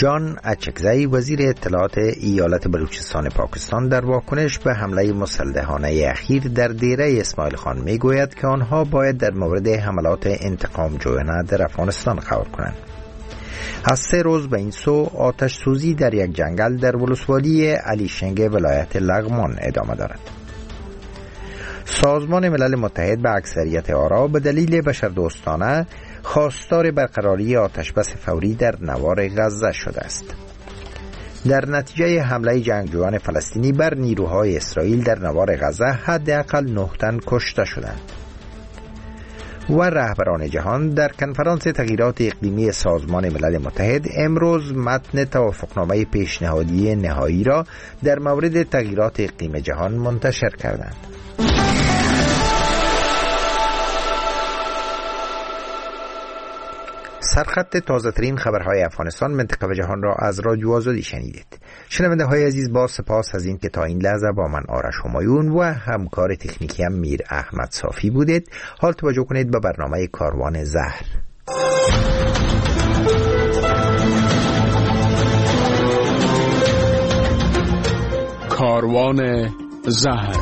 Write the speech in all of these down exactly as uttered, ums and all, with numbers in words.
جان اچکزی وزیر اطلاعات ایالت بلوچستان پاکستان در واکنش به حمله مسلحانه اخیر در دیره اسماعیل خان می گوید که آنها باید در مورد حملات انتقام جویانه در افغانستان خبر کنند. از سه روز به این سو آتش سوزی در یک جنگل در ولسوالی علی شنگ ولایت لغمان ادامه دارد. سازمان ملل متحد به اکثریت آرا به دلیل بشردوستانه خواستار برقراری آتشبس فوری در نوار غزه شده است. در نتیجه حمله جنگجویان فلسطینی بر نیروهای اسرائیل در نوار غزه حداقل نه تن کشته شدند. و رهبران جهان در کنفرانس تغییرات اقلیمی سازمان ملل متحد امروز متن توافقنامه پیشنهادی نهایی را در مورد تغییرات اقلیم جهان منتشر کردند. سرخط تازه ترین خبرهای افغانستان، منطقه و جهان را از رادیو آزادی شنیدید. شنونده های عزیز، با سپاس از این که تا این لحظه با من آرش همایون و همکار تکنیکی هم میر احمد صافی بودید. حال توجه کنید به برنامه کاروان زهر. کاروان زهر.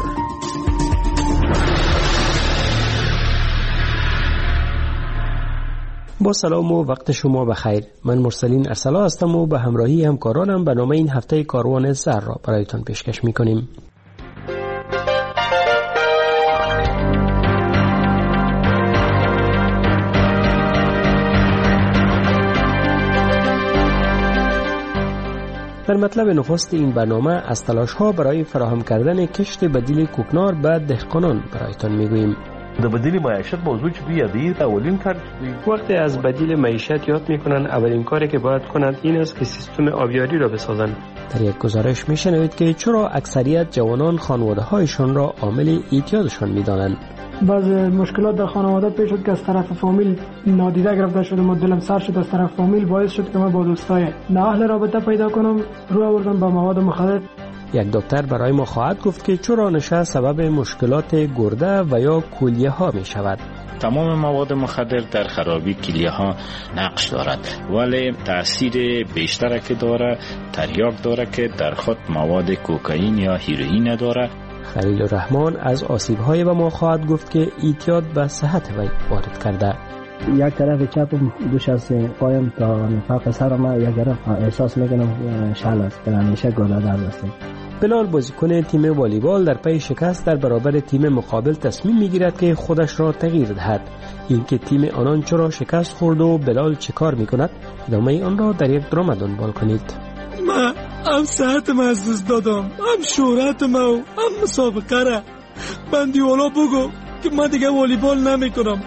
با سلام و وقت شما بخیر. من مرسلین ارسلا هستم و به همراهی همکارانم برنامه این هفته کاروان زهر را برایتان پیشکش می‌کنیم. در مطلب نخست این برنامه از تلاش‌ها برای فراهم کردن کشت بدیل کوکنار به دهقانان برایتان می‌گوییم. د بدیل معیشت موضوع چې دوی یادی اولین کار وقتی از بدیل معیشت یاد میکنن، اولین کاری که باید کنند این است که سیستم آبیاری را بسازند. در یک گزارش میشنوید که چرا اکثریت جوانان خانواده هایشان را عامل اعتیادشان میدانند. بعض مشکلات در خانواده پیش شد که از طرف فامیل نادیده گرفته شدم و دلم سر شد. از طرف فامیل باعث شد که من با دوستای نااهل رابطه پیدا کنم، رو آوردم با مواد مخدر. یک دکتر برای ما خواهد گفت که چرا نشه سبب مشکلات گرده و یا کلیه ها می شود. تمام مواد مخدر در خرابی کلیه ها نقش دارد، ولی تاثیر بیشتر که داره تریاک داره که در خود مواد کوکائین یا هیروئین داره. خلیل الرحمن از آسیب های به ما خواهد گفت که اعتیاد به صحت وی وارد کرده. یک طرف چپم دوش از پایم تا نفاق سرم یک طرف احساس میکنم شل است که همیشه گله درد است. بلال بازیکن تیم والیبال در پی شکست در برابر تیم مقابل تصمیم میگیرد که خودش را تغییر دهد. اینکه تیم آنان چرا شکست خورد و بلال چه کار میکند، ادامه آن را در یک درام دنبال کنید. من هم صحتم از دست دادم، هم شهرتم و هم مسابقه را. من دیوالا بگو که من دیگه والیبال نمیکنم.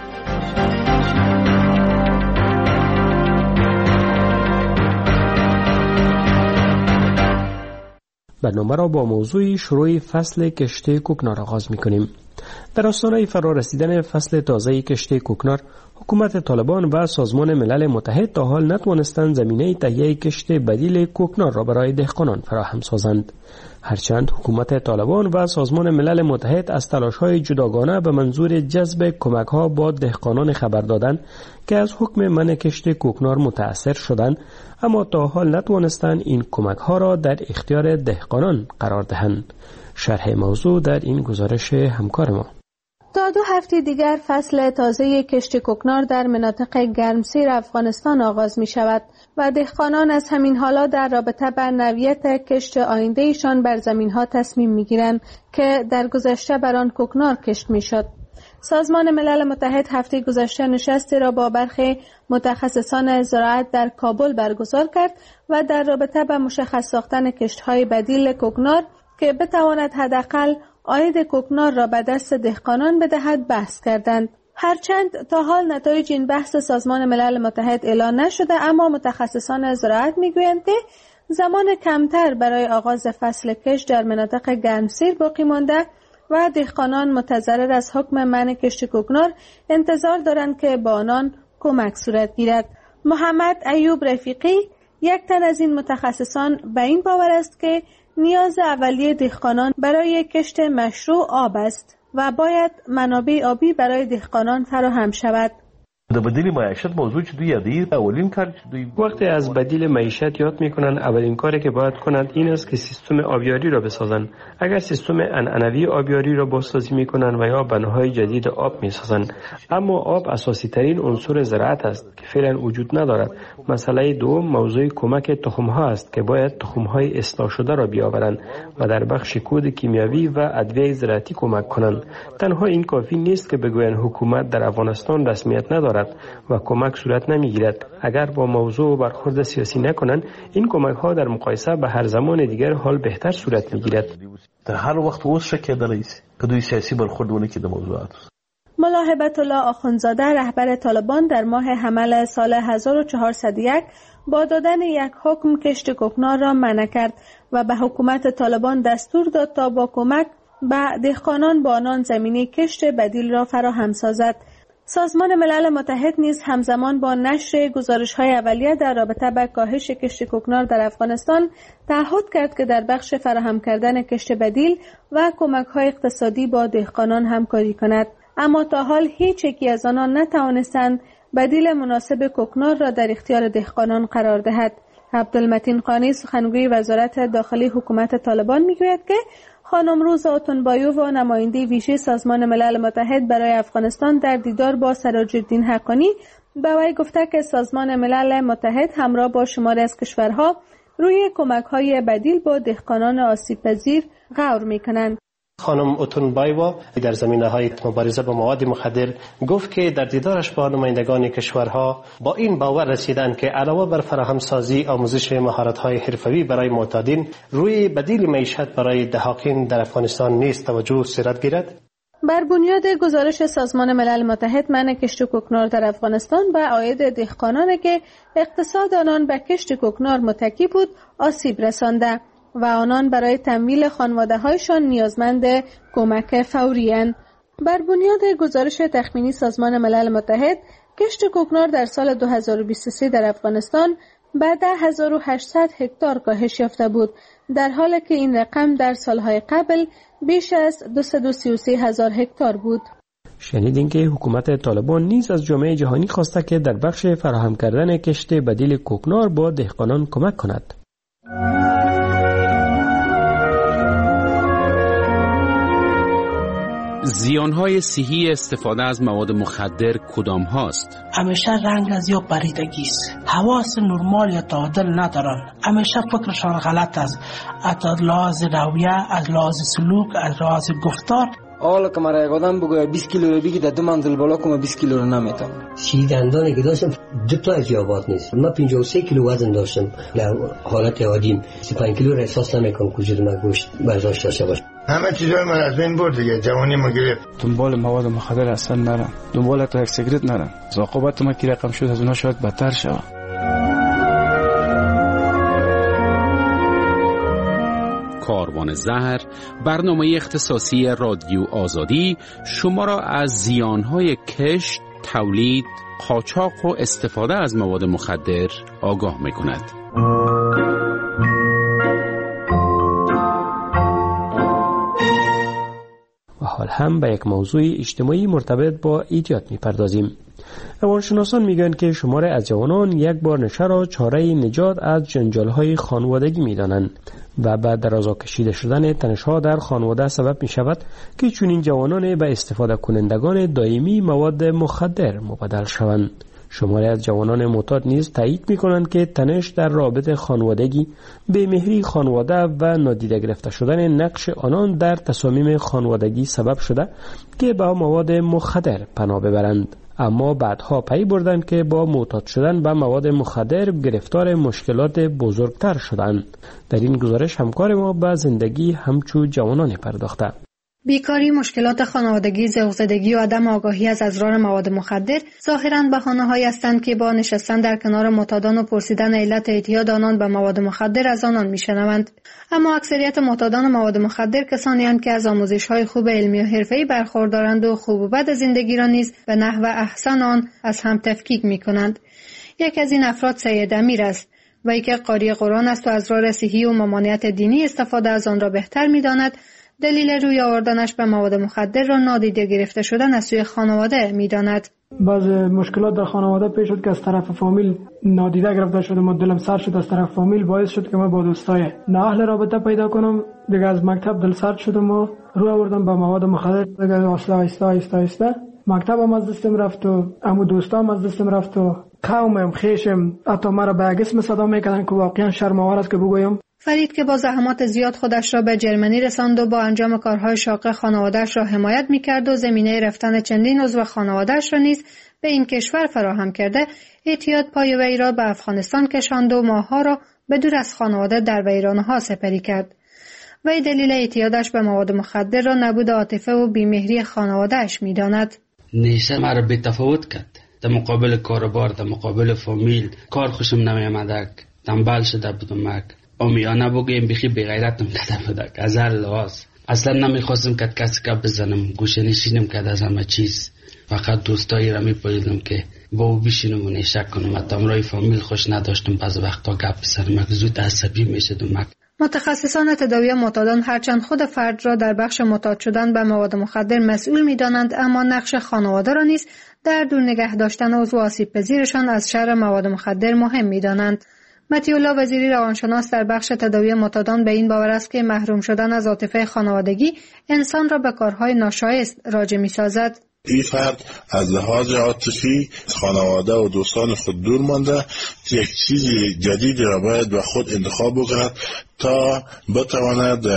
برنامه را با موضوع شروع فصل کشت کوکنار آغاز می‌کنیم. در آستانه فرا رسیدن فصل تازه کشت کوکنار، حکومت طالبان و سازمان ملل متحد تا حال نتوانستند زمینه تهیه کشت بدیل کوکنار را برای دهقانان فراهم سازند. هرچند حکومت طالبان و سازمان ملل متحد از تلاش‌های جداگانه به منظور جذب کمک‌ها با دهقانان خبر دادند که از حکم منع کشت کوکنار متأثر شدند، اما تا حال نتوانستند این کمک‌ها را در اختیار دهقانان قرار دهند. شرح موضوع در این گزارش همکار ما. تا دو هفته دیگر فصل تازه کشت کوکنار در مناطق گرمسیر افغانستان آغاز می شود و دهقانان از همین حالا در رابطه با نوعیت کشت آینده ایشان بر زمین ها تصمیم می گیرند که در گذشته بر آن کوکنار کشت می شد. سازمان ملل متحد هفته گذشته نشستی را با برخی متخصصان زراعت در کابل برگزار کرد و در رابطه با مشخص ساختن کشت‌های بدیل کوکنار که بتواند حداقل عاید کوکنار را به دست دهقانان بدهد بحث کردند. هرچند تا حال نتایج این بحث سازمان ملل متحد اعلان نشده، اما متخصصان زراعت میگویند که زمان کمتر برای آغاز فصل کشت در مناطق گرمسیر باقی مانده و دهقانان متضرر از حکم منع کشت کوکنار انتظار دارند که با آنان کمک صورت گیرد. محمد ایوب رفیقی، یک تن از این متخصصان، به این باور است که نیاز اولیه دهقانان برای کشت مشروع آب است و باید منابع آبی برای دهقانان فراهم شود. د بدیل معیشت موضوع چې دوی یادی اولین کار چې دوی وقتی از بدیل معیشت یاد میکنن اولین کاری که باید کنند این است که سیستم آبیاری را بسازند. اگر سیستم عنعنوی آبیاری را بازسازی میکنند و یا بناهای جدید آب میسازند، اما آب اساسی ترین عنصر زراعت است که فعلا وجود ندارد. مسئله دوم موضوع کمک تخم ها است که باید تخم های اصلاح شده را بیاورند و در بخش کود کیمیاوی و ادویه زراعتی کمک کنند. تنها این کافی نیست که بگویند حکومت در افغانستان رسمیت ندارد و کمک صورت نمیگیرد. اگر با موضوع برخورد سیاسی نکنند، این کمک ها در مقایسه به هر زمان دیگر حال بهتر صورت میگیرد. در هر وقت اوس شکل است که دوی سیاسی برخورد ونه که د موضوعات. ملا هبت الله آخوندزاده رهبر طالبان در ماه حمل سال هزار و چهارصد و یک با دادن یک حکم کشت کوکنار را منع کرد و به حکومت طالبان دستور داد تا با کمک به دهقانان با آنان زمینی کشت بدیل را فراهم سازد. سازمان ملل متحد نیز همزمان با نشر گزارش‌های اولیه در رابطه با کاهش کشت کوکنار در افغانستان تعهد کرد که در بخش فراهم کردن کشت بدیل و کمک‌های اقتصادی با دهقانان همکاری کند. اما تا حال هیچ یکی از آنان نتوانستند بدیل مناسب کوکنار را در اختیار دهقانان قرار دهد. عبدالمتین قانی سخنگوی وزارت داخلی حکومت طالبان میگوید که خانم روزا اوتونبایو و نماینده ویژه سازمان ملل متحد برای افغانستان در دیدار با سراج‌الدین حقانی به وی گفته که سازمان ملل متحد همراه با شماری از کشورها روی کمک‌های بدیل با دهقانان آسیب‌پذیر غور می‌کنند. خانم اوتونبایوا در زمینه‌های مبارزه با مواد مخدر گفت که در دیدارش با نمایندگان کشورها با این باور رسیدند که علاوه بر فراهمسازی آموزش مهارت‌های حرفه‌ای برای معتادین، روی بدیل معیشت برای دهقان در افغانستان نیز توجه صورت گیرد. بر بنیاد گزارش سازمان ملل متحد منع کشت کوکنار در افغانستان به عاید دهقانانی که اقتصاد آنان به کشت کوکنار متکی بود آسیب رسانده و آنان برای تمویل خانواده‌هایشان نیازمند کمک فوری اند. بر بنیاد گزارش تخمینی سازمان ملل متحد، کشت کوکنار در سال دو هزار و بیست و سه در افغانستان به ده هزار و هشتصد هکتار کاهش یافته بود، در حالی که این رقم در سالهای قبل بیش از دویست و سی و سه هزار هکتار بود. شنیدین که حکومت طالبان نیز از جامعه جهانی خواسته که در بخش فراهم کردن کشت بدیل کوکنار با دهقانان کمک کند. زیانهای صحی استفاده از مواد مخدر کدام هاست؟ همیشه رنگ از یا پریدگی است. حواس نرمال یا تعادل ندارن. همیشه فکرشان غلط است. از لحاظ رویه، از لحاظ سلوک، از لحاظ گفتار. حالا که مرا یک آدم بگوید بیست کیلو رو بگی در دو منزل بالا کنم بیست کیلو رو نمیتونم. سی دندانی که داشتم دو تا از یابات نیست. من پنجاه و سه کیلو وزن داشتم. در حالت عادیم سی و پنج کیلو را احساس نمیکنم کجور من گوشت برداشت داشته باشه. همه چیزای من از بین برد دیگه، جوانی ما گرفت. دنبال مواد مخدر اصلا نرم. دنبال تا یک سیگرت نرم. عاقبت ما کی رقم شد از اونها شاید بدتر شود. کاروان زهر، برنامه اختصاصی رادیو آزادی شما را از زیانهای کشت، تولید، قاچاق و استفاده از مواد مخدر آگاه می‌کند. و حال هم به یک موضوع اجتماعی مرتبط با ایجاد می‌پردازیم. روانشناسان میگن که شمار از جوانان یک بار نشه را چاره نجات از جنجال‌های خانوادگی می‌دانند و بعد درازا کشیده شدن تنش‌ها در خانواده سبب می‌شود که چنین جوانان به استفاده کنندگان دائمی مواد مخدر مبدل شوند. شماری از جوانان معتاد نیز تایید می‌کنند که تنش در رابطه خانوادگی، بی‌مهری خانواده و نادیده گرفته شدن نقش آنان در تصامیم خانوادگی سبب شده که به مواد مخدر پناه ببرند. اما بعدها پی بردند که با معتاد شدن به مواد مخدر گرفتار مشکلات بزرگتر شدند. در این گزارش همکار ما به زندگی همچو جوانان پرداخته. بیکاری، مشکلات خانوادگی، ذوق‌زدگی و عدم آگاهی از اضرار مواد مخدر ظاهراً بهانه‌هایی هستند که با نشستن در کنار معتادان و پرسیدن علت اعتیاد آنان به مواد مخدر از آنان می‌شنوند. اما اکثریت معتادان مواد مخدر کسانی اند که از آموزش‌های خوب علمی و حرفه‌ای برخوردارند و خوب و بد زندگی را نیز به نحو احسن آن از هم تفکیک می‌کنند. یک از این افراد سید امیر است، وی که قاری قرآن است و از راه صحی و ممانعت دینی استفاده از آن را بهتر می‌داند دلیل روی آوردنش به مواد مخدر را نادیده گرفته شدن از سوی خانواده می‌داند. بعض مشکلات در خانواده پیش شد که از طرف فامیل نادیده گرفته شد و دلم سرد شد. از طرف فامیل باعث شد که من با دوستای نااهل رابطه پیدا کنم. دیگه از مکتب دل سرد شدم و روی آوردم به مواد مخدر. دیگه اصلا آهسته آهسته آهسته مکتبم از دستم رفت و عمو دوستام از دستم رفت و قومم خیشم حتی مرا به اسم صدا میکردن که واقعا شرم‌آور است که بگویم. فرید که با زحمات زیاد خودش را به جرمنی رساند و با انجام کارهای شاق خانواده‌اش را حمایت می‌کرد و زمینه رفتن چندین عضو خانواده‌اش را نیز به این کشور فراهم کرده، اعتیاد پای وی را به افغانستان کشاند و ماه‌ها را به دور از خانواده در ویرانه‌ها سپری کرد. وی دلیل اعتیادش به مواد مخدر را نبود عاطفه و بی‌مهری خانواده‌اش می‌داند. نیشه مرا بی تفاوت کرد. در مقابل کاربار، در مقابل فامیل، کار خوشم نمی‌آمدک، تنبل شده بودم. امیانه بگویم بخی بغیرتم کده بودک از هر لحاظ. اصلا نمیخواستم که کسی که بزنم، گوشه نشینم که از همه چیز. فقط دوستایی را میپاییدم که با او بشینم و نیشه کنم. حتی امرای فامیل خوش نداشتم، بعض وقتا گپ بزنم، زود عصبی میشدم. متخصصان تداوی معتادان هرچند خود فرد را در بخش معتاد شدن به مواد مخدر مسئول می‌دانند، اما نقش خانواده را نیز در دور نگه داشتن عضو آسیب پذیرشان از شر مواد مخدر مهم می‌دانند. متی‌الله وزیری روانشناس در بخش تداوی معتادان به این باور است که محروم شدن از عاطفه خانوادگی انسان را به کارهای ناشایست راجع می‌سازد. این فرد از لحاظ عاطفی خانواده و دوستان خود دور مانده، یک چیز جدید را باید به خود انتخاب بکند تا بتواند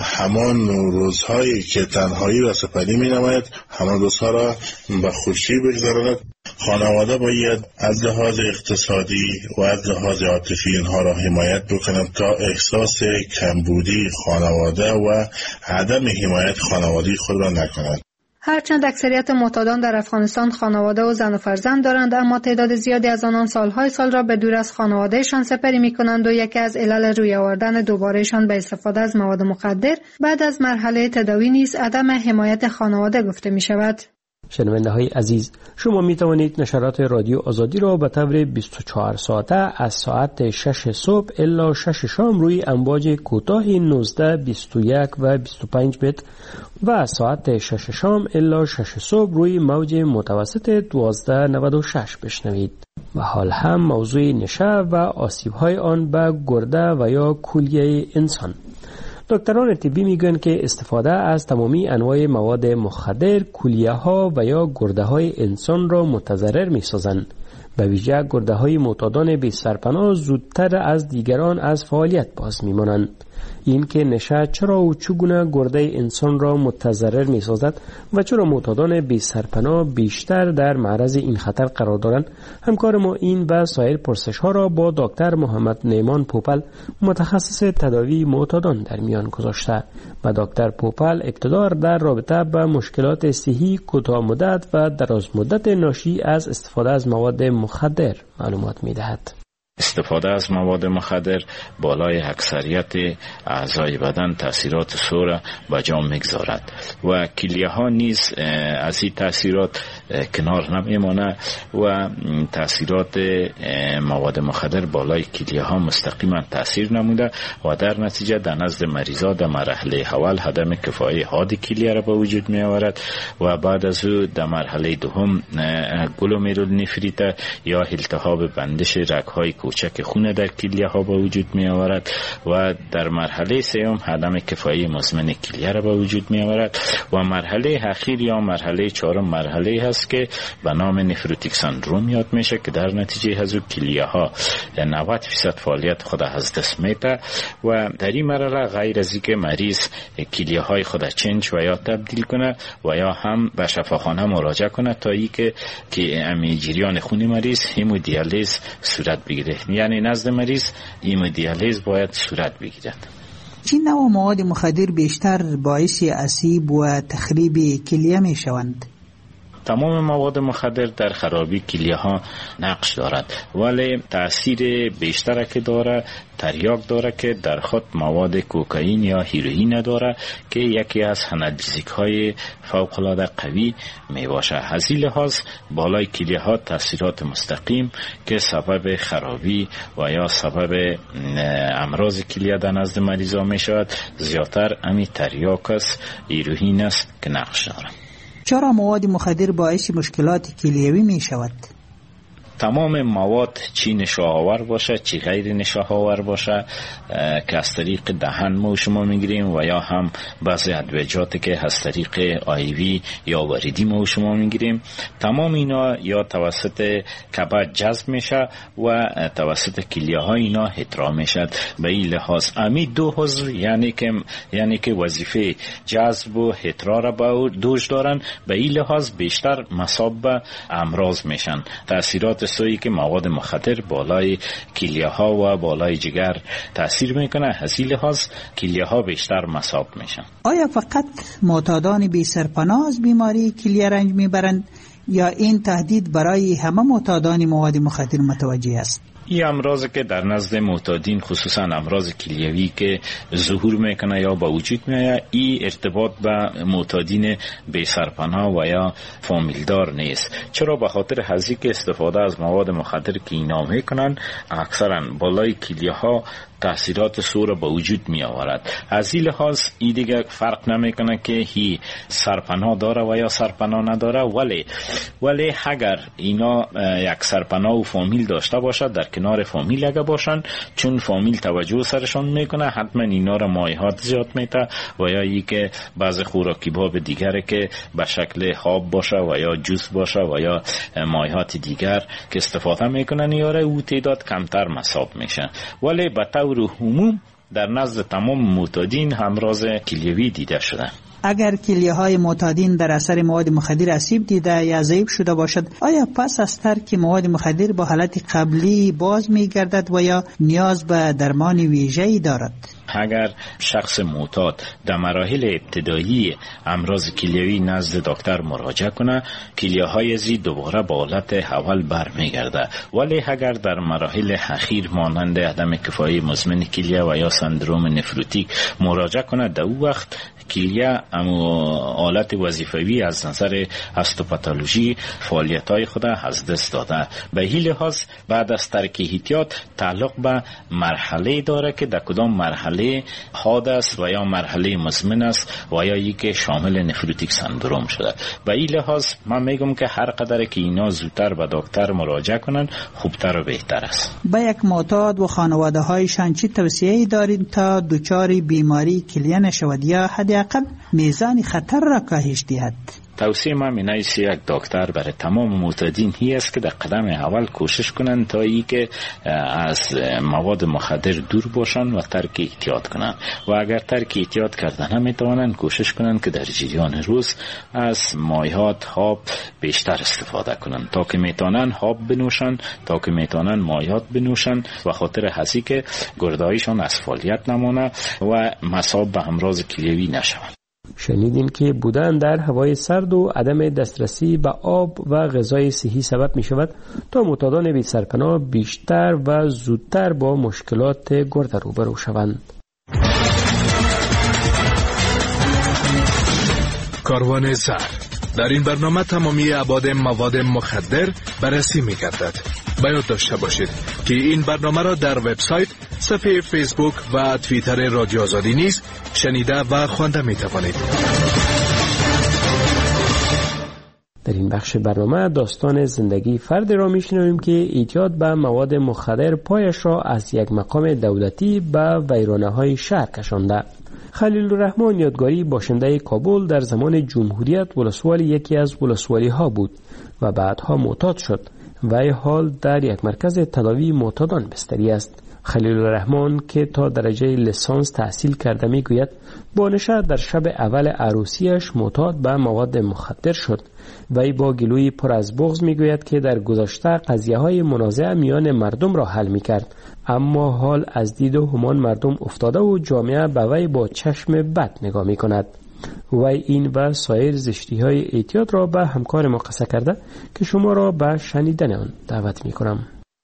همان روزهایی که تنهایی را سپری می نماید همان روزها را به خوشی بگذراند. خانواده باید از لحاظ اقتصادی و از لحاظ عاطفی اینها را حمایت بکنند تا احساس کمبودی خانواده و عدم حمایت خانوادگی خود را نکنند. هرچند اکثریت معتادان در افغانستان خانواده و زن و فرزند دارند، اما تعداد زیادی از آنان سالهای سال را به دور از خانوادهشان سپری می‌کنند و یکی از علل روی آوردن دوبارهشان به استفاده از مواد مخدر بعد از مرحله تداوی نیز عدم حمایت خانواده گفته می‌شود. شنونده های عزیز، شما می توانید نشرات رادیو آزادی را به طور بیست و چهار ساعته از ساعت شش صبح الی شش شام روی امواج کوتاه نوزده، بیست و یک و بیست و پنج متر و از ساعت شش شام الی شش صبح روی موج متوسط دوازده نود و شش بشنوید. و حال هم موضوع نشه و آسیب های آن به گرده و یا کلیه انسان. دکتران طبی میگن که استفاده از تمامی انواع مواد مخدر کلیه ها و یا گرده های انسان را متضرر می سازند. به ویژه گرده های معتادان بی سرپناه زودتر از دیگران از فعالیت باز می مانند. این که نشه چرا و چگونه گرده انسان را متضرر می سازد و چرا معتادان بی سرپناه بیشتر در معرض این خطر قرار دارند، همکار ما این و سایر پرسش ها را با دکتر محمد نیمان پوپل متخصص تداوی معتادان در میان گذاشته. و دکتر پوپل ابتدا در رابطه با مشکلات صحی کوتاه مدت و دراز مدت ناشی از استفاده از مواد مخدر معلومات می دهد. استفاده از مواد مخدر بالای اکثریت اعضای بدن تاثیرات سور به جا میگذارد و کلیه ها نیز از این تاثیرات کنار نمیمانه و تاثیرات مواد مخدر بالای کلیه ها مستقیما تاثیر نموده و در نتیجه در نزد مریضا در مرحله اول عدم کفایی حاد کلیه را به وجود می آورد و بعد از او در مرحله دوم گلومرولونفریت یا التهاب بندش رگ‌های کوچک خون در کلیه ها به وجود می آورد و در مرحله سوم عدم کفایی مزمن کلیه را به وجود می آورد و مرحله اخیر یا مرحله چهارم مرحله هست که به نام نفروتیک سندروم یاد میشه که در نتیجه از او کلیه ها نود درصد فعالیت خود از دست میده و در این مرحله غیر از اینکه مریض کلیه های خود چنج و یا تبدیل کنه و یا هم به شفاخانه مراجعه کنه تا اینکه که امی جریان خون مریض همودیالیز صورت بگیره، یعنی نزد مریض همودیالیز باید صورت بگیرد. چه نوع مواد مخدر بیشتر باعث آسیب و تخریب کلیه می شوند؟ تمام مواد مخدر در خرابی کلیه ها نقش دارد، ولی تاثیر بیشتر که داره تریاک داره که در خود مواد کوکائین یا هیروئین داره که یکی از آنالژیک های فوق العاده قوی می باشه. از این لحاظ بالای کلیه ها تاثیرات مستقیم که سبب خرابی و یا سبب امراض کلیه در نزد مریضا می شود زیادتر امی تریاک است، هیروئین است که نقش داره. چرا مواد مخدر باعث مشکلات کلیوی می شود؟ تمام مواد چی نشاه‌آور باشه چی غیر نشاه‌آور باشه که از طریق دهن ما شما میگیریم و یا هم بعضی ادویجاتی که از طریق آیوی یا وریدی ما شما میگیریم، تمام اینا یا توسط کبد جذب میشه و توسط کلیه ها اینا احترام میشد. به این لحاظ امی دو عضو یعنی که یعنی که وظیفه جذب و احترار را به دوش دارن، به این لحاظ بیشتر مصاب به امراض میشن. تاثیرات سویی که مواد مخدر بالای کلیه ها و بالای جگر تاثیر میکنه، از این لحاظ کلیه ها بیشتر مصاب میشن. آیا فقط معتادان بی سرپناه از بیماری کلیه رنج میبرند یا این تهدید برای همه معتادان مواد مخدر متوجه است؟ این امراض که در نزد معتادین خصوصا امراض کلیوی که ظهور میکنه یا با وجود میاد، این ارتباط به معتادین بی سرپناه و یا فامیلدار نیست. چرا؟ به خاطر هزی که استفاده از مواد مخدر که اینا میکنن اکثرا بالای کلیه ها تاثیرات سور به وجود می آورد. از این لحاظ این دیگه فرق نمیکنه که هی سرپناه داره و یا سرپناه نداره، ولی ولی اگر اینا یک سرپناه و فامیل داشته باشد در کنار فامیل اگه باشن، چون فامیل توجه سرشان میکنه حتما اینا را مایحات زیاد میته و یا ای که بعض خوراکی باب دیگره که به شکل حاب باشه و یا جوس باشه و یا مایحات دیگر که استفاده میکنن یاره او تعداد کمتر مصاب میشه. ولی به طور عموم در نزد تمام معتادین امراض کلیوی دیده شده. اگر کلیه های معتادین در اثر مواد مخدر آسیب دیده یا ضعیف شده باشد، آیا پس از ترک مواد مخدر با حالت قبلی باز می گردد و یا نیاز به درمان ویژه‌ای دارد؟ اگر شخص معتاد در مراحل ابتدایی امراض کلیوی نزد دکتر مراجعه کنه، کلیه های زی دوباره به حالت اول برمیگرده. ولی اگر در مراحل اخیر مانند عدم کفایی مزمن کلیه و یا سندروم نفروتیک مراجعه کنه، در او وقت کلیه اما حالت وظیفوی از نظر هستوپاتولوژی فعالیت‌های خود از دست داده. به این لحاظ بعد از ترک احتیاط تعلق به مرحله داره که در کدام مرحله حاد است و یا مرحله مزمن است و یا ای که شامل نفروتیک سندروم شده. به این لحاظ من میگم که هر قدر که اینا زودتر به دکتر مراجعه کنن خوبتر و بهتر است. با یک معتاد و خانواده هایشان چی توصیه‌ای دارید تا دچار بیماری کلیه نشود یا حداقل میزان خطر را کاهش دهد؟ توصیه من این است یک دکتر برای تمام معتادین هی است که در قدم اول کوشش کنن تا ای که از مواد مخدر دور باشن و ترک احتیاط کنن و اگر ترک احتیاط کردن نمیتوانن کوشش کنن که در جریان روز از مایحات هاب بیشتر استفاده کنن تا که میتونن هاب بنوشن، تا که میتونن مایحات بنوشن و خاطر هستی که گردهایشان از فعالیت نمونه و مصاب به امراض کلیوی نشوند. شنیدین که بودن در هوای سرد و عدم دسترسی به آب و غذای صحی سبب می شود تا معتادان بی سرپناه بیشتر و زودتر با مشکلات گرده روبرو شوند. کاروان زهر. در این برنامه تمامی ابعاد مواد مخدر بررسی می گردد. باید داشته باشید که این برنامه را در وبسایت، صفحه فیسبوک و توییتر رادیو آزادی نیز شنیده و خوانده می توانید. در این بخش برنامه داستان زندگی فرد را میشنویم که اعتیاد به مواد مخدر پایش را از یک مقام دولتی به ویرانه‌های شهر کشانده. خلیل الرحمن یادگاری باشنده کابل در زمان جمهوریت ولسوالی یکی از ولسوالی ها بود و بعدها معتاد شد و حال در یک مرکز تداوی معتادان بستری است. خلیل الرحمن که تا درجه لیسانس تحصیل کرده میگوید با نشه در شب اول عروسیش معتاد به مواد مخدر شد. وی با گلوی پر از بغض میگوید که در گذشته قضیه های منازعه میان مردم را حل میکرد، اما حال از دید و همان مردم افتاده و جامعه به وی با چشم بد نگاه میکند. و این و سایر زشتی های اعتیاد را به همکار ما قصه کرده که شما را به شنیدن آن دعوت می کنم.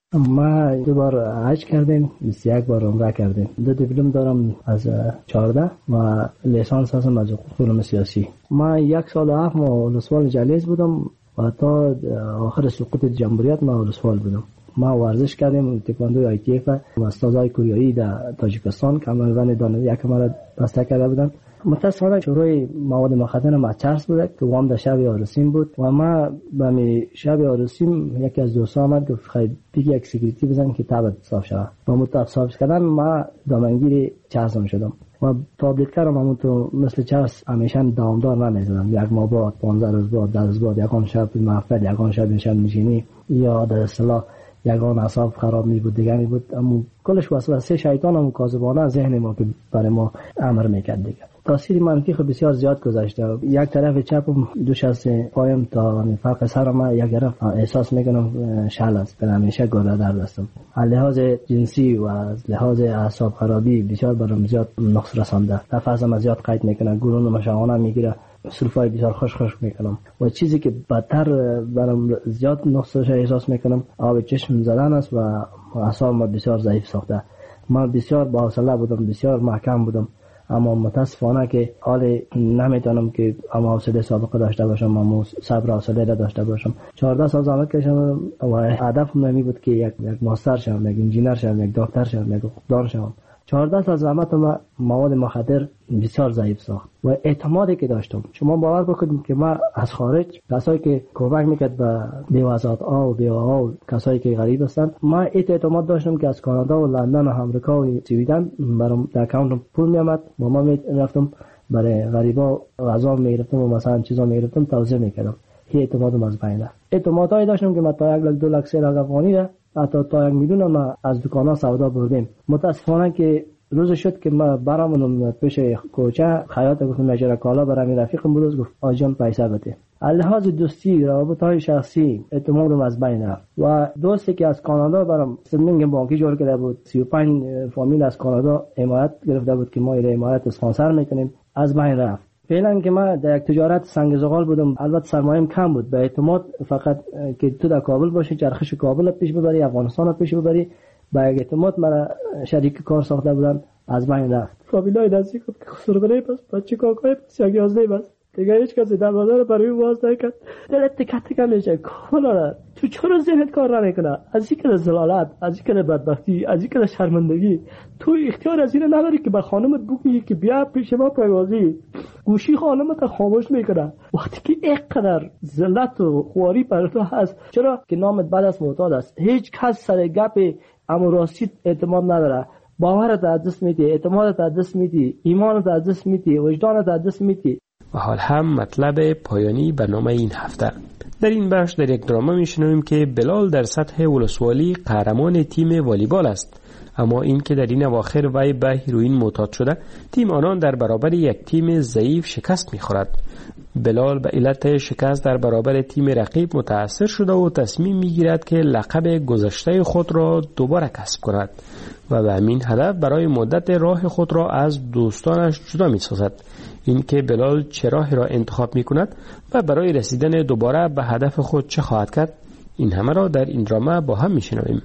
ما دو بار حج کردیم، بیست و یک بار عمره کردیم. دو دیپلم دارم از چهارده و لیسانس هستم از علوم سیاسی. ما یک سال و هفت ماه ولسوال جلیز بودم و تا آخر سقوط جمهوریت ما ولسوال بودم. ما ورزش کردیم تکواندو آی تی اف و استادای کوریایی در تاجیکستان که عملاً دانشگاه یک ما بسته کرده بودن. متأسفانه شروع مواد مخدر ما چرس بود که وام در شب عروسیم بود و ما به می شب عروسیم یکی از دوستان آمد گفت خیلی دیگه یک سکیوریتی بزن که تابت صاف شود و متأسف صاف کردن ما دامنگیر چرس هم شدم و تابلیت کردم همون تو مثل چرس همیشه دوامدار نمیزدم، یک ماه بعد پانزده روز بعد ده روز بعد یکان شب محفل یکان شب نشان نشینی یا در اصطلاح یگان اعصاب خراب می بود دیگه می بود. اما کلش وسوسه شیطان هم کاذبانه ذهن ما که برای ما امر میکرد دیگه. تاثیر منفی خب بسیار زیاد گذاشته. یک طرف چپم دوش از پایم تا فرق سرم یک طرف احساس میکنم شل است، به همیشه گوره در دستم. از لحاظ جنسی و از لحاظ اعصاب خرابی بسیار برام زیاد نقص رسانده. نفسم زیاد قید میکنه، گلون مشاغانه میگیره، سلفای بسیار خوش خوش میکنم و چیزی که بدتر برام زیاد نقصش احساس میکنم آب چشم زدن است و اعصاب ما بسیار ضعیف ساخته. من بسیار با حوصله بودم، بسیار محکم بودم، اما متاسفانه که حال نمیتونم که اما حوصله سابقه داشته باشم، اما صبر حوصله داشته باشم. چهارده سال زحمت کشیدم و هدفم نمی بود که یک یک ماستر شم، یک انجینر شم، یک دکتر شم، یک دکتر شم. چهارده سال زحمت ما مواد مخدر بسیار ضعیف ساخت و اعتمادی که داشتم. شما باور بکنید که ما از خارج کسایی که کمک میکرد به بیوزات ها و بیوها و کسایی که غریب هستن، ما اعتماد داشتم که از کانادا و لندن و امریکا و سویدن برام در اکانتم پول میامد و ما میرفتم برای غریبا غذا میگرفتم و مثلا چیزا میگرفتم توزیع میکردم. این اعتمادم از بین رفت. اعتمادایی داشتم که ما تا یک لک دو لک سه لک افغانی حتی تا یک میلیون ما از دکانا سودا بردیم. متاسفانه که روز شد که ما برامونم پیش کوچه خیاط گفتم نجار کالا برام رفیقم بود، گفت آجان پیسه بده. لحاظ دوستی رابطه‌های شخصی اعتمادم از بین رفت و دوستی که از کانادا برام سندینگ بانکی جور کرده بود، سی و پنج فامیل از کانادا حمایت گرفته بود که ما این حمایت اسپانسر میکنیم، از بین رفت. فعلا که من در یک تجارت سنگ زغال بودم، البته سرمایه‌ام کم بود، به اعتماد فقط که تو در کابل باشی، چرخش کابل پیش ببری، افغانستان پیش ببری، با یک اعتماد مرا شریک کار ساخته بودن، از بین رفت. فامیلای نزدیک که خسرگونه پس بچه کاکای پس یک یازده بس دیگه هیچ کسی در بازار برای باز نکرد. دلت تکه تکه میشه. کالا تو چرا ذهنت کار نمیکنه؟ از این که زلالت، از این که بدبختی، از این که شرمندگی، تو اختیار از این نداری که به خانمت بگی که بیا پیش ما پایوازی. گوشی خانمت خاموش میکنه وقتی که اینقدر ذلت و خواری بر تو هست. چرا که نامت بعد از معتاد است. هیچ کس سر گپ اما راستی اعتماد نداره. باورت از دست میدی، اعتمادت از دست میدی، ایمانت از دست میدی، وجدانت از دست میدی. و حال هم مطلب پایانی برنامه این هفته. در این بخش در یک درامه میشنویم که بلال در سطح ولسوالی قهرمان تیم والیبال است، اما این که در این اواخر وی به هیروئین معتاد شده، تیم آنان در برابر یک تیم ضعیف شکست میخورد. بلال به علت شکست در برابر تیم رقیب متأثر شده و تصمیم میگیرد که لقب گذشته خود را دوباره کسب کند و به همین هدف برای مدت راه خود را از دوستانش جدا میسازد. این که بلال چه راهی را انتخاب میکند و برای رسیدن دوباره به هدف خود چه خواهد کرد، این همه را در این درامه با هم میشنویم.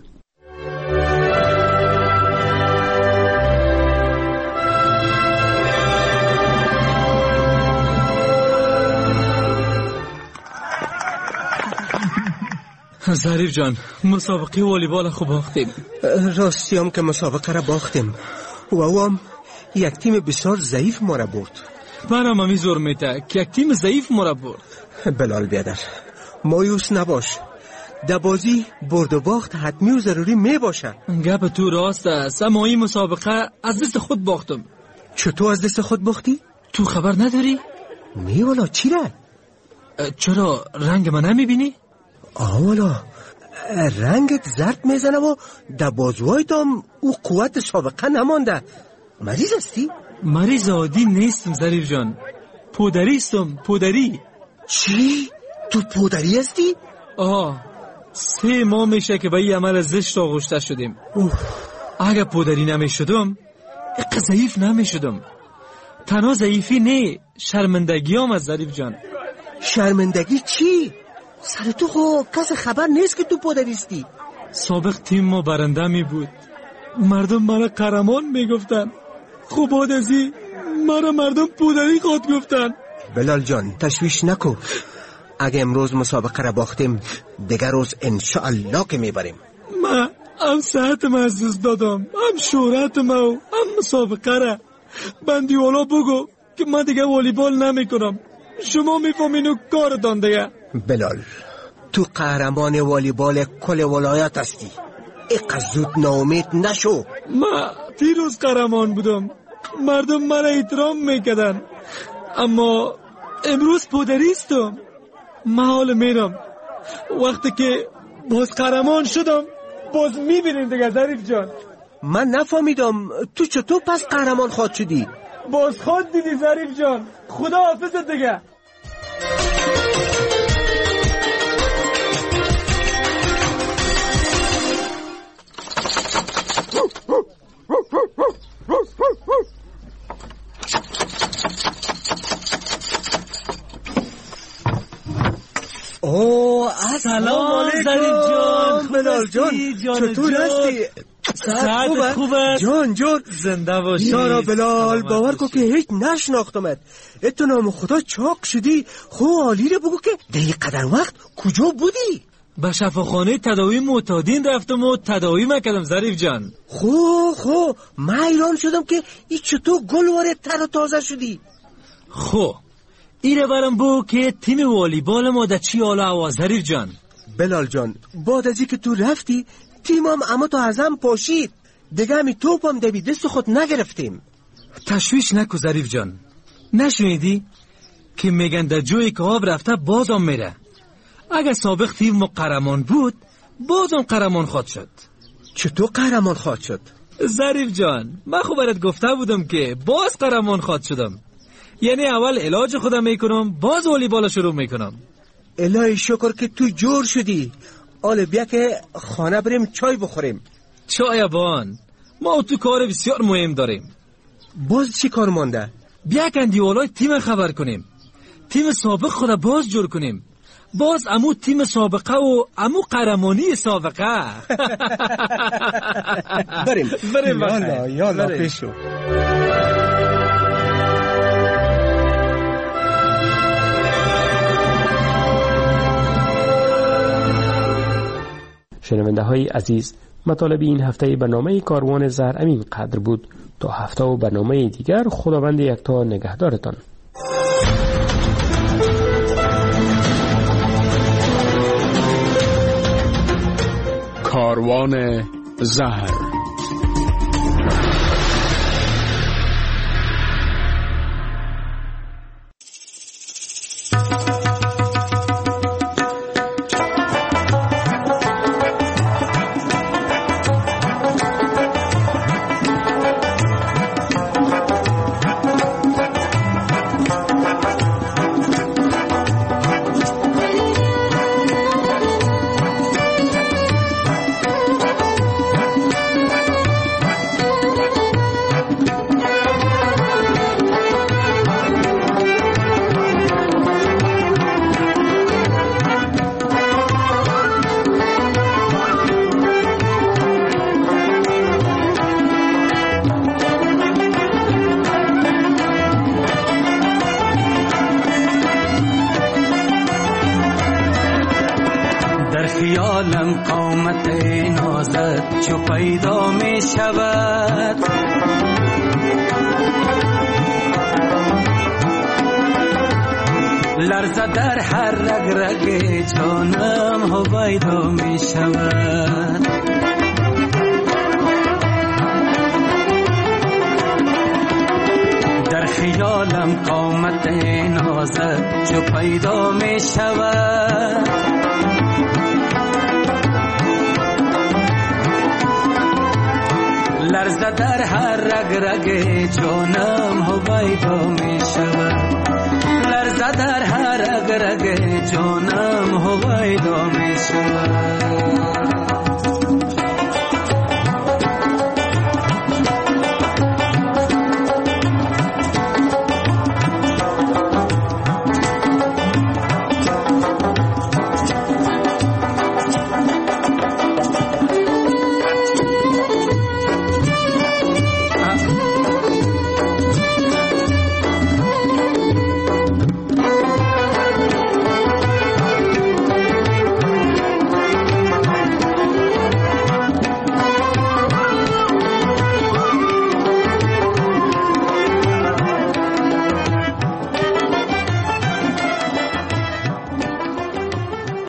ظریف جان، مسابقه والیبال خوب باختیم. راستی هم که مسابقه را باختیم و او هم یک تیم بسیار ضعیف ما را برد. من هم زور میته که یک تیم ضعیف ما را برد. بلال بیادر، مایوس نباش، در بازی برد و باخت حتمی و ضروری می باشه. گپ تو راست است، اما این مسابقه از دست خود باختم. چطور از دست خود باختی؟ تو خبر نداری؟ نه والا. چی را؟ چرا رنگ من نمیبینی؟ آه والا، رنگت زرد میزنه و در بازوهای دام او قوت سابقه نمانده. مریض هستی؟ مریض عادی نیستم ظریف جان، پودری استم. پودری. چی؟ تو پودری هستی؟ آه، سه ماه میشه که به این عمل زشت آغشته شدیم. اگر پودری نمیشدم اقا ضعیف نمیشدم. تنها ضعیفی نه، شرمندگی هم از ظریف جان. شرمندگی چی؟ سر تو خو کس خبر نیست که تو پدریستی. سابق تیم ما برنده می بود، مردم مرا قهرمان می گفتن. خوب بعد از این مرا مردم پدری خود گفتن. بلال جان تشویش نکن، اگه امروز مسابقه را باختیم دیگر روز انشاءالله که میبریم. ما هم صحت ما از دست دادم، هم شهرت ما و هم مسابقه را. بندی والا بگو که من دیگه والیبال نمی کنم، شما میفهمین و کارتان دیگه. بلال تو قهرمان والیبال کل ولایت هستی، اینقدر زود ناامید نشو. ما پیروز قهرمان بودم، مردم مرا احترام میکردن، اما امروز پدریستم. من حال میرم، وقتی که باز قهرمان شدم باز میبینیم دیگه ظریف جان. من نفهمیدم تو چطور پس قهرمان خود شدی؟ باز خود دیدی ظریف جان. خدا حافظت دیگه. اوه سلام ظریف جان. بلال جان چطور هستی؟ ساعت خوبه جان جان زنده باشی. یارا بلال باور کن که هیچ نشناختمت. اتو نام خدا چاق شدی. خو عالی رو بگو که دیگه قدر وقت کجا بودی؟ به شفاخانه تداوی معتادین رفتم و تداوی مکردم ظریف جان. خو خو من ایران شدم که ای چطور گل وارد تر و تازه شدی. خو ایره برم بو که تیم والیبال ما در چی حال هوا ظریف جان. بلال جان بعد از که تو رفتی تیمم اما تو ازم پاشید دیگه، همی توپم دبی دست خود نگرفتیم. تشویش نکو ظریف جان، نشنیدی که میگن در جوی که آب رفته بازم میره. اگر سابق تیم ما قهرمان بود بازم قهرمان خواد شد. چطور قهرمان خواد شد؟ ظریف جان من خوب برات گفته بودم که باز قهرمان خواد شدم. یعنی اول علاج خودم میکنم باز والیبال شروع میکنم. الهی شکر که تو جور شدی. آله بیا که خانه بریم چای بخوریم. چای بان ما تو کار بسیار مهم داریم. باز چی کار مانده؟ بیا که دیوالای تیم خبر کنیم، تیم سابق خود باز جور کنیم، باز امو تیم سابقه و امو قهرمانی سابقه. بریم بریم یالا یالا پیشو. شنونده های عزیز، مطالب این هفته برنامه کاروان زهر امین قدر بود. تا هفته و برنامه دیگر خداوند یکتا نگهدارتان. کاروان زهر. خیالم قامت نازت چو پیدا می شود، لرزه در هر رگ رگ جانم هویدا می شود. در خیالم قامت نازت چو پیدا می شود، لرزه در هر رگ رگ جانم هویدا می شود، لرزه در هر رگ رگ جانم هویدا می شود.